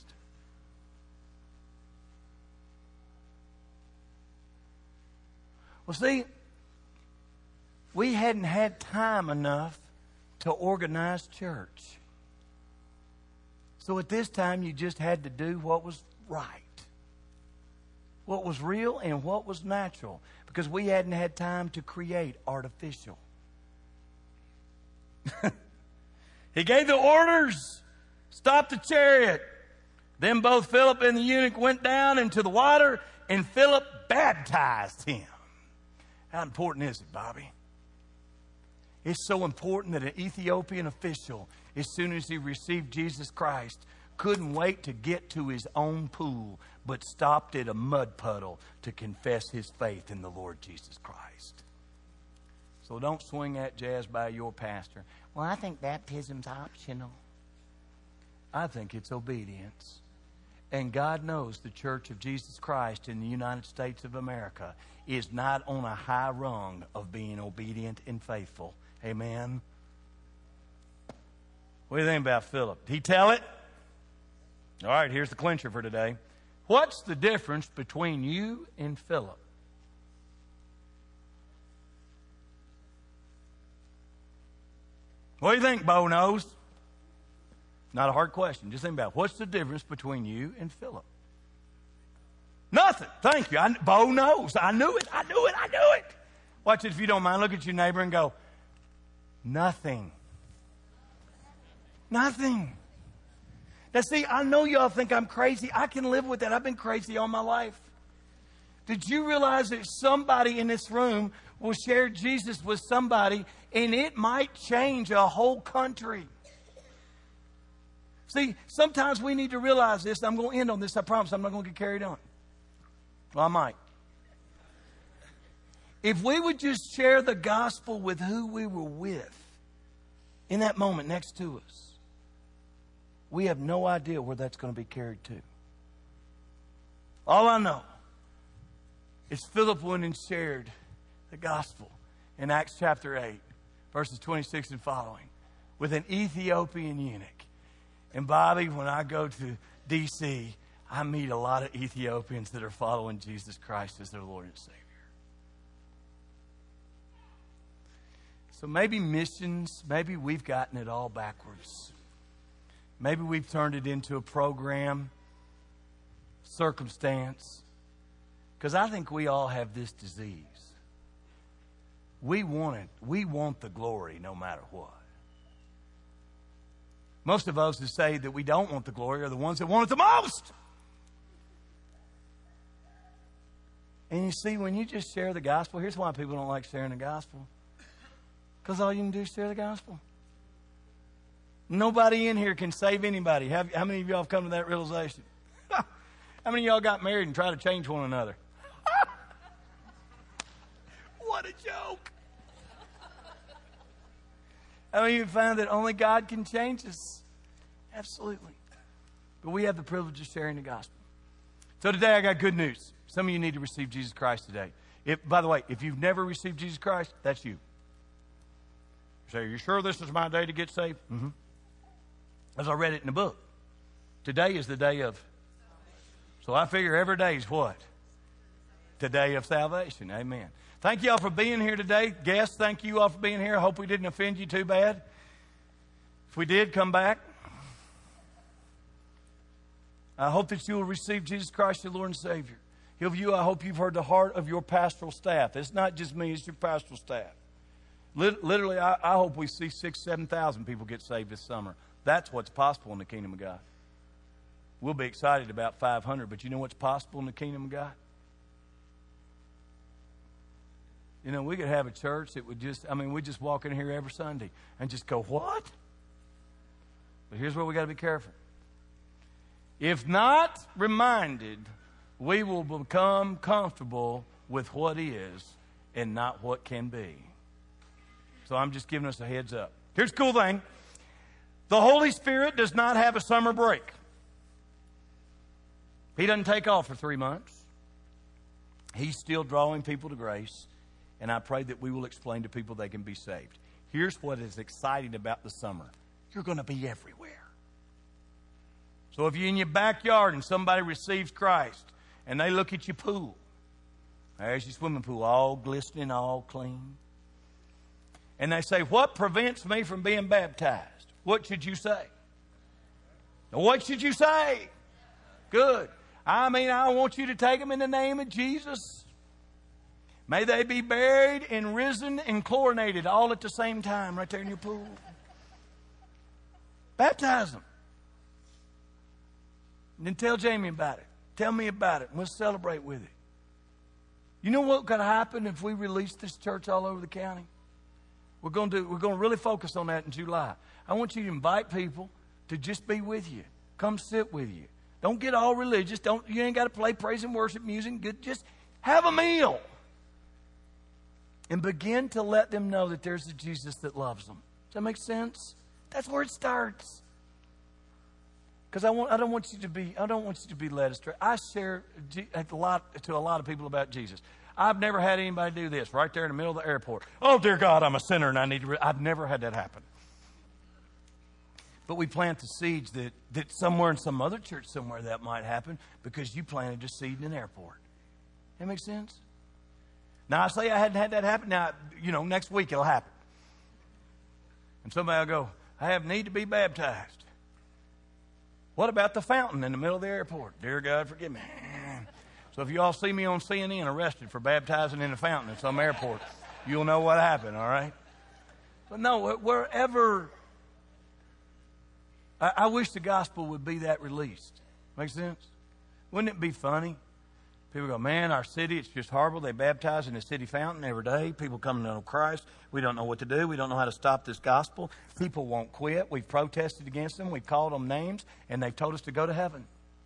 Well, see, we hadn't had time enough to organize church. So at this time, you just had to do what was right, what was real and what was natural, because we hadn't had time to create artificial. He gave the orders, stop the chariot. Then both Philip and the eunuch went down into the water, and Philip baptized him. How important is it, Bobby? It's so important that an Ethiopian official, as soon as he received Jesus Christ, couldn't wait to get to his own pool, but stopped at a mud puddle to confess his faith in the Lord Jesus Christ. So don't swing that jazz by your pastor. Well, I think baptism's optional. I think it's obedience. And God knows the Church of Jesus Christ in the United States of America is not on a high rung of being obedient and faithful. Amen? What do you think about Philip? Did he tell it? All right, here's the clincher for today. What's the difference between you and Philip? What do you think, Bo knows? Not a hard question. Just think about it. What's the difference between you and Philip? Nothing. Thank you. I, Bo knows. I knew it. I knew it. I knew it. Watch it if you don't mind. Look at your neighbor and go, nothing. Nothing. Now, see, I know y'all think I'm crazy. I can live with that. I've been crazy all my life. Did you realize that somebody in this room will share Jesus with somebody and it might change a whole country? See, sometimes we need to realize this. I'm going to end on this. I promise I'm not going to get carried on. Well, I might. If we would just share the gospel with who we were with in that moment next to us, we have no idea where that's going to be carried to. All I know is Philip went and shared the gospel in Acts chapter eight, verses twenty-six and following, with an Ethiopian eunuch. And Bobby, when I go to D C, I meet a lot of Ethiopians that are following Jesus Christ as their Lord and Savior. So maybe missions, maybe we've gotten it all backwards. Maybe we've turned it into a program, circumstance, Because I think we all have this disease. We want it. We want the glory no matter what. Most of us who say that we don't want the glory are the ones that want it the most. And you see, when you just share the gospel, here's why people don't like sharing the gospel. Because all you can do is share the gospel. Nobody in here can save anybody. Have, how many of y'all have come to that realization? How many of y'all got married and try to change one another? What a joke. I mean, you find that only God can change us. Absolutely. But we have the privilege of sharing the gospel. So today I got good news. Some of you need to receive Jesus Christ today. If, by the way, if you've never received Jesus Christ, that's you. You say, are you sure this is my day to get saved? Mm-hmm. As I read it in the book. Today is the day of. So I figure every day is what? The day of salvation. Amen. Thank you all for being here today. Guests, thank you all for being here. I hope we didn't offend you too bad. If we did, come back. I hope that you will receive Jesus Christ, your Lord and Savior. Hillview, I hope you've heard the heart of your pastoral staff. It's not just me, it's your pastoral staff. Literally, I, I hope we see six, seven thousand people get saved this summer. That's what's possible in the kingdom of God. We'll be excited about five hundred, but you know what's possible in the kingdom of God? You know, we could have a church that would just, I mean, we just walk in here every Sunday and just go, what? But here's where we got to be careful. If not reminded, we will become comfortable with what is and not what can be. So I'm just giving us a heads up. Here's the cool thing. The Holy Spirit does not have a summer break. He doesn't take off for three months. He's still drawing people to grace. And I pray that we will explain to people they can be saved. Here's what is exciting about the summer. You're going to be everywhere. So if you're in your backyard and somebody receives Christ and they look at your pool, there's your swimming pool, all glistening, all clean. And they say, what prevents me from being baptized? What should you say? What should you say? Good. I mean, I want you to take them in the name of Jesus. May they be buried and risen and chlorinated all at the same time right there in your pool. Baptize them. And then tell Jamie about it. Tell me about it. And we'll celebrate with it. You know what could happen if we release this church all over the county? We're going to do, we're going to really focus on that in July. I want you to invite people to just be with you. Come sit with you. Don't get all religious. Don't you ain't got to play praise and worship music. Good, just have a meal. And begin to let them know that there's a Jesus that loves them. Does that make sense? That's where it starts. Because I want I don't want you to be I don't want you to be led astray. I share a lot to a lot of people about Jesus. I've never had anybody do this right there in the middle of the airport. Oh dear God, I'm a sinner and I need to. Re-. I've never had that happen. But we plant the seeds that that somewhere in some other church somewhere that might happen because you planted a seed in an airport. That makes sense? Now, I say I hadn't had that happen. Now, you know, next week it'll happen. And somebody will go, I have need to be baptized. What about the fountain in the middle of the airport? Dear God, forgive me. So if you all see me on C N N arrested for baptizing in a fountain at some airport, you'll know what happened, all right? But no, wherever, I, I wish the gospel would be that released. Make sense? Wouldn't it be funny? People go, man, our city, it's just horrible. They baptize in the city fountain every day. People come to know Christ. We don't know what to do. We don't know how to stop this gospel. People won't quit. We've protested against them. We've called them names, and they've told us to go to heaven.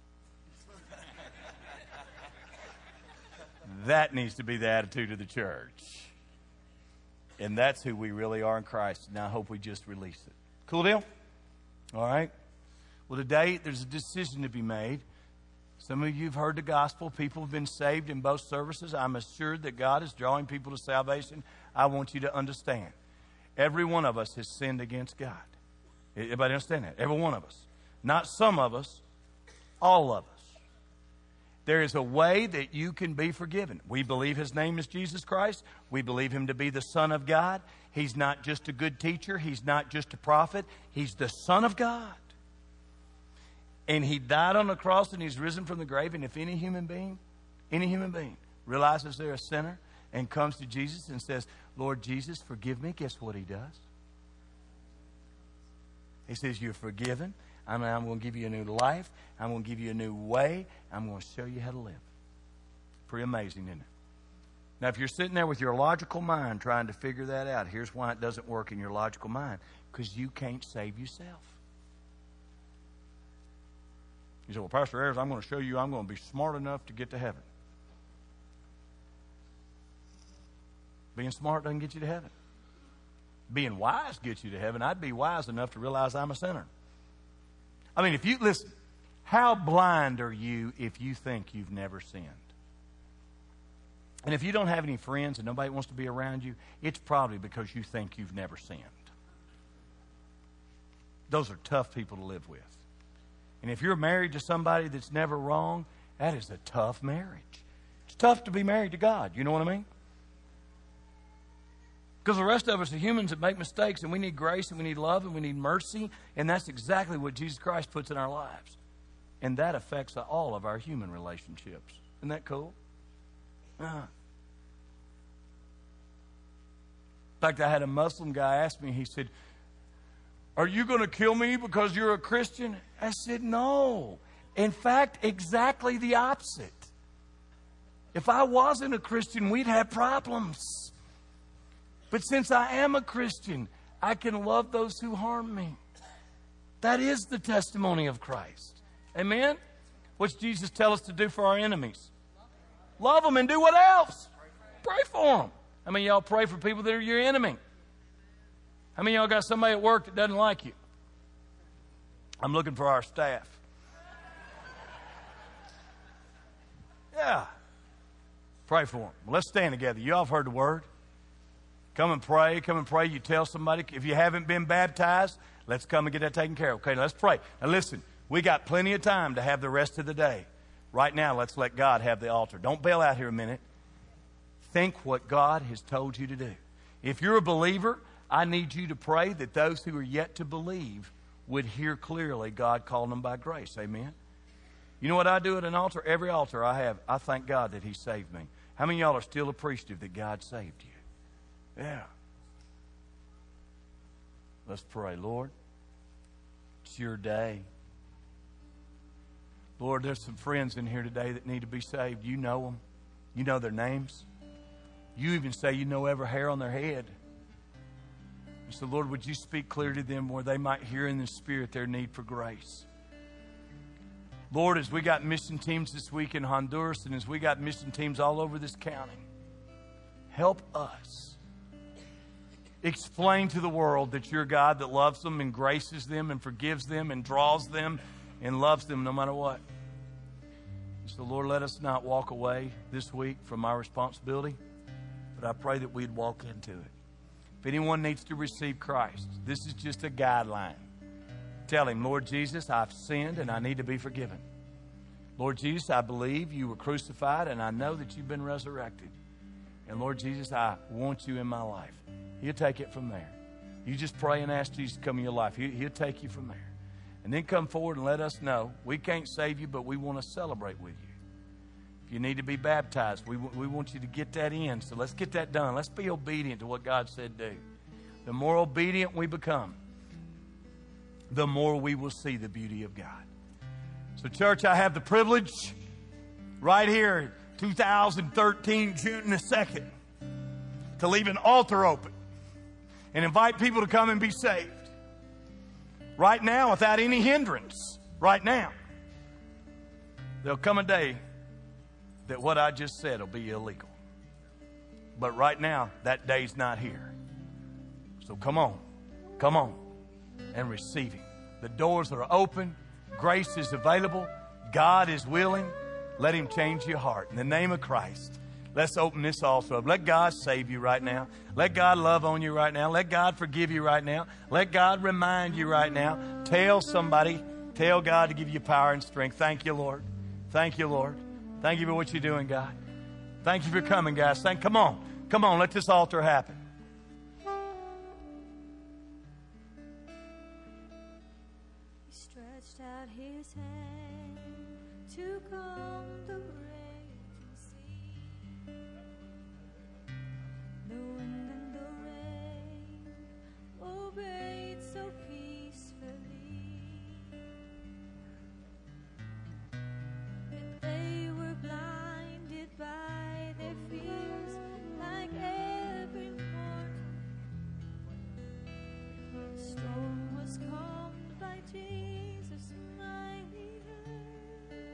That needs to be the attitude of the church. And that's who we really are in Christ. And I hope we just release it. Cool deal? All right. Well, today there's a decision to be made. Some of you have heard the gospel. People have been saved in both services. I'm assured that God is drawing people to salvation. I want you to understand. Every one of us has sinned against God. Everybody understand that? Every one of us. Not some of us. All of us. There is a way that you can be forgiven. We believe His name is Jesus Christ. We believe Him to be the Son of God. He's not just a good teacher. He's not just a prophet. He's the Son of God. And He died on the cross and He's risen from the grave. And if any human being any human being, realizes they're a sinner and comes to Jesus and says, Lord Jesus, forgive me, guess what he does? He says, you're forgiven. I'm, I'm going to give you a new life. I'm going to give you a new way. I'm going to show you how to live. Pretty amazing, isn't it? Now, if you're sitting there with your logical mind trying to figure that out, here's why it doesn't work in your logical mind. Because you can't save yourself. You say, well, Pastor Ayers, I'm going to show you I'm going to be smart enough to get to heaven. Being smart doesn't get you to heaven. Being wise gets you to heaven. I'd be wise enough to realize I'm a sinner. I mean, if you, listen, how blind are you if you think you've never sinned? And if you don't have any friends and nobody wants to be around you, it's probably because you think you've never sinned. Those are tough people to live with. And if you're married to somebody that's never wrong, that is a tough marriage. It's tough to be married to God. You know what I mean? Because the rest of us are humans that make mistakes, and we need grace, and we need love, and we need mercy, and that's exactly what Jesus Christ puts in our lives. And that affects all of our human relationships. Isn't that cool? Uh. In fact, I had a Muslim guy ask me, he said, are you going to kill me because you're a Christian? I said, no. In fact, exactly the opposite. If I wasn't a Christian, we'd have problems. But since I am a Christian, I can love those who harm me. That is the testimony of Christ. Amen? What's Jesus tell us to do for our enemies? Love them and do what else? Pray for them. How many of y'all pray for people that are your enemy? How many of y'all got somebody at work that doesn't like you? I'm looking for our staff. Yeah. Pray for them. Well, let's stand together. You all have heard the word. Come and pray. Come and pray. You tell somebody. If you haven't been baptized, let's come and get that taken care of. Okay, now let's pray. Now listen, we got plenty of time to have the rest of the day. Right now, let's let God have the altar. Don't bail out here a minute. Think what God has told you to do. If you're a believer, I need you to pray that those who are yet to believe would hear clearly God calling them by grace. Amen? You know what I do at an altar? Every altar I have, I thank God that He saved me. How many of y'all are still appreciative that God saved you? Yeah. Let's pray. Lord, it's your day. Lord, there's some friends in here today that need to be saved. You know them. You know their names. You even say you know every hair on their head. And so, Lord, would you speak clear to them where they might hear in the Spirit their need for grace? Lord, as we got mission teams this week in Honduras and as we got mission teams all over this county, help us explain to the world that you're God that loves them and graces them and forgives them and draws them and loves them no matter what. So, Lord, let us not walk away this week from our responsibility, but I pray that we'd walk into it. If anyone needs to receive Christ, this is just a guideline. Tell him, Lord Jesus, I've sinned and I need to be forgiven. Lord Jesus, I believe you were crucified and I know that you've been resurrected. And Lord Jesus, I want you in my life. He'll take it from there. You just pray and ask Jesus to come in your life. He, he'll take you from there. And then come forward and let us know. We can't save you, but we want to celebrate with you. If you need to be baptized, we, we want you to get that in. So let's get that done. Let's be obedient to what God said do. The more obedient we become, the more we will see the beauty of God. So, church, I have the privilege right here, two thousand thirteen, June the second, to leave an altar open and invite people to come and be saved. Right now, without any hindrance, right now. There'll come a day that what I just said will be illegal. But right now, that day's not here. So come on, come on and receive Him. The doors are open. Grace is available. God is willing. Let Him change your heart. In the name of Christ, let's open this altar up. Let God save you right now. Let God love on you right now. Let God forgive you right now. Let God remind you right now. Tell somebody, tell God to give you power and strength. Thank you, Lord. Thank you, Lord. Thank you for what you're doing, God. Thank you for coming, guys. Thank, come on. Come on. Let this altar happen. He stretched out His hand, took on the reins.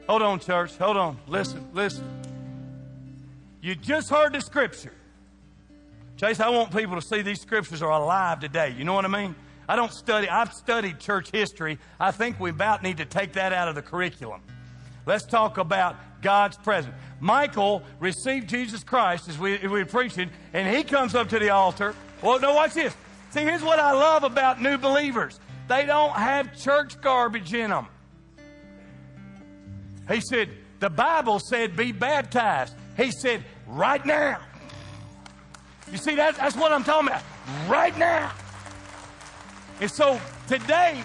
Hold on, church. Hold on. Listen, listen. You just heard the scripture. Chase, I want people to see these scriptures are alive today. You know what I mean? I don't study. I've studied church history. I think we about need to take that out of the curriculum. Let's talk about God's presence. Michael received Jesus Christ as we, we were preaching, and he comes up to the altar. Well, no, watch this. See, here's what I love about new believers. They don't have church garbage in them. He said, the Bible said be baptized. He said, right now. You see, that, that's what I'm talking about. Right now. And so today,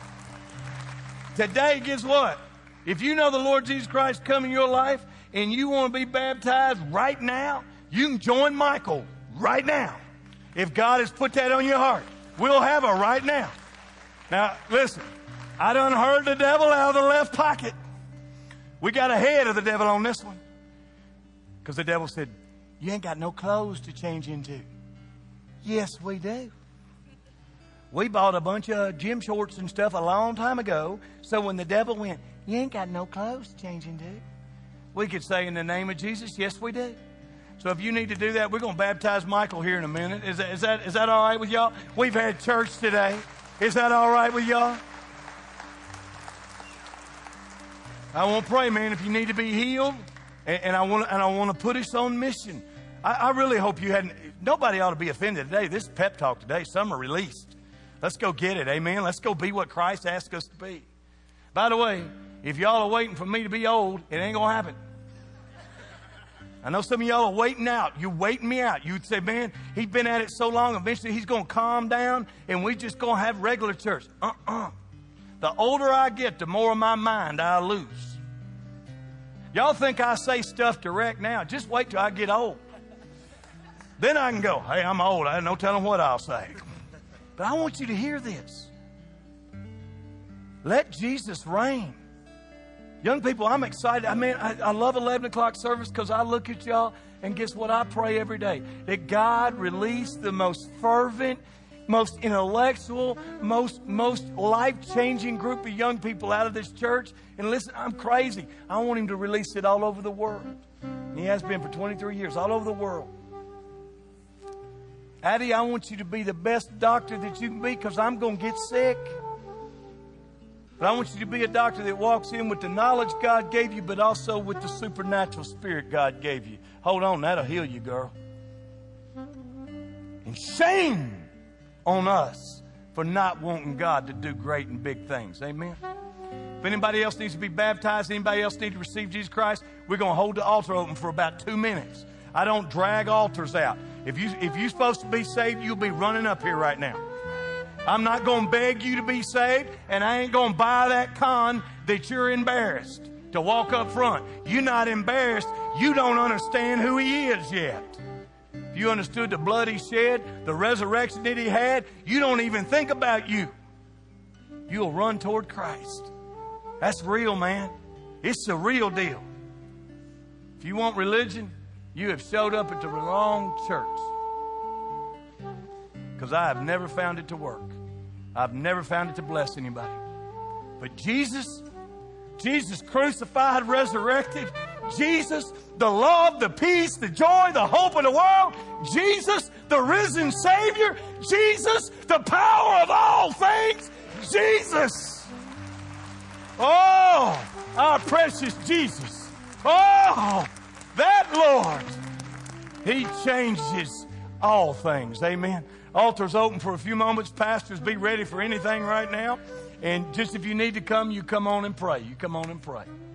today, guess what? If you know the Lord Jesus Christ come in your life and you want to be baptized right now, you can join Michael right now. If God has put that on your heart, we'll have a right now. Now, listen, I done heard the devil out of the left pocket. We got ahead of the devil on this one. Because the devil said, you ain't got no clothes to change into. Yes, we do. We bought a bunch of gym shorts and stuff a long time ago. So when the devil went, you ain't got no clothes to change into, we could say in the name of Jesus, yes, we do. So if you need to do that, we're going to baptize Michael here in a minute. Is that, is that, is that all right with y'all? We've had church today. Is that all right with y'all? I want to pray, man, if you need to be healed, and, and I want and I want to put us on mission. I, I really hope you hadn't. Nobody ought to be offended today. This is pep talk today. Some are released. Let's go get it, amen. Let's go be what Christ asked us to be. By the way, if y'all are waiting for me to be old, it ain't gonna happen. I know some of y'all are waiting out. You're waiting me out. You'd say, man, he's been at it so long, eventually he's going to calm down and we just going to have regular church. Uh-uh. The older I get, the more of my mind I lose. Y'all think I say stuff direct now. Just wait till I get old. Then I can go, hey, I'm old. I have no telling what I'll say. But I want you to hear this. Let Jesus reign. Young people, I'm excited. I mean, I, I love eleven o'clock service because I look at y'all and guess what? I pray every day that God release the most fervent, most intellectual, most, most life-changing group of young people out of this church. And listen, I'm crazy. I want him to release it all over the world. He has been for twenty-three years, all over the world. Addie, I want you to be the best doctor that you can be because I'm going to get sick. But I want you to be a doctor that walks in with the knowledge God gave you, but also with the supernatural spirit God gave you. Hold on, that'll heal you, girl. And shame on us for not wanting God to do great and big things. Amen. If anybody else needs to be baptized, anybody else need to receive Jesus Christ, we're going to hold the altar open for about two minutes. I don't drag altars out. If you, if you're supposed to be saved, you'll be running up here right now. I'm not going to beg you to be saved, and I ain't going to buy that con that you're embarrassed to walk up front. You're not embarrassed. You don't understand who he is yet. If you understood the blood he shed, the resurrection that he had, you don't even think about you. You'll run toward Christ. That's real, man. It's the real deal. If you want religion, you have showed up at the wrong church. Because I have never found it to work. I've never found it to bless anybody. But Jesus, Jesus crucified, resurrected, Jesus, the love, the peace, the joy, the hope of the world, Jesus, the risen Savior, Jesus, the power of all things, Jesus. Oh, our precious Jesus. Oh, that Lord, he changes all things. Amen. Altar's open for a few moments. Pastors, be ready for anything right now. And just if you need to come, you come on and pray. You come on and pray.